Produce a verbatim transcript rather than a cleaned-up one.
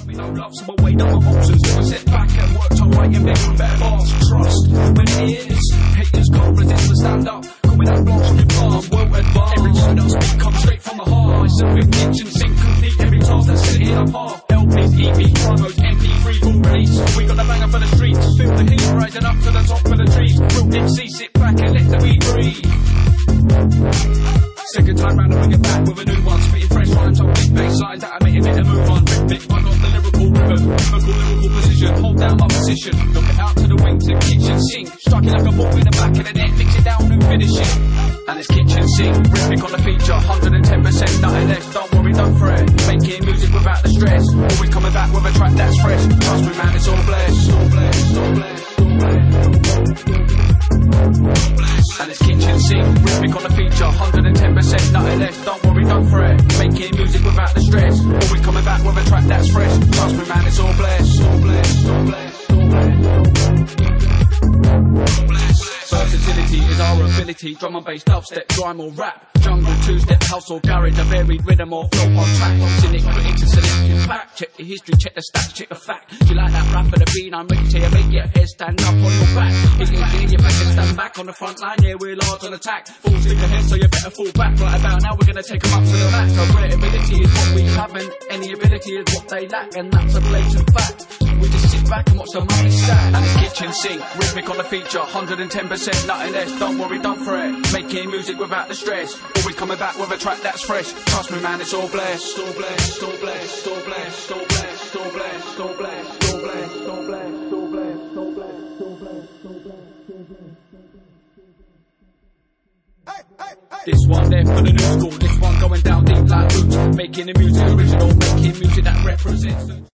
We know love, so I weighed up my options. Never sit back and worked on writing bigger and better bars. Trust when it is. Haters can't resist to stand up. Call me that blast from your palm, well advanced. Every word I speak comes straight from the heart. Myself in kitchen sink, complete every task that's sitting in a path. L Ps, E Ps, promos, M P three, full release. We got the banger for the streets. Feel the heat rising up to the top of the trees. Real M C, sit back and let the beat breathe. Second time round, I bring it back with a new one. Spitting fresh rhymes on big bass lines that I make it better move on. Rhythmic, I got the lyrical rhythm, lyrical, lyrical position. Hold down my position, look it out to the wing to kitchen sink. Strike it like a ball in the back of the net, mix it down and finish it. And it's kitchen sink, rhythmic on the feature, one hundred ten percent, nothing less. Don't worry, don't fret. Making music without the stress. Always coming back with a track that's fresh. Trust me, man, it's all blessed, all blessed, all blessed, all blessed. And it's kitchen sink, rhythmic on the feature, one hundred ten percent, nothing less. Don't worry, don't fret. Making music without the stress. Always coming back with a track that's fresh. Trust me, man, it's all blessed, all blessed, all blessed, all blessed. Versatility is our ability. Drum and bass, dubstep, grime or rap. Jungle, two-step, house or garage. A varied rhythm or flow on track. Cynic, critic to selective pack. Check the history, check the stats, check the fact. You like that rap for the beat? I'm ready to make your head stand up on your back. It's easy, you better stand back on the front line. Yeah, we're large on attack. Full stick ahead, so you better fall back. Right about now, we're gonna take them up to the max. Our great ability is what we haven't. Any ability is what they lack, and that's a blatant fact. We just sit back and watch the money stack. And it's kitchen sink, rhythmic on the feature, one hundred ten percent, nothing less. Don't worry, don't fret. Making music without the stress. Always coming back with a track that's fresh. Trust me, man, it's all blessed, all blessed, all blessed, all blessed, all blessed, all blessed, all blessed, all blessed, all blessed, all blessed, all blessed, all blessed, all blessed. This one there for the new school. This one going down deep like roots. Making the music original, making music that represents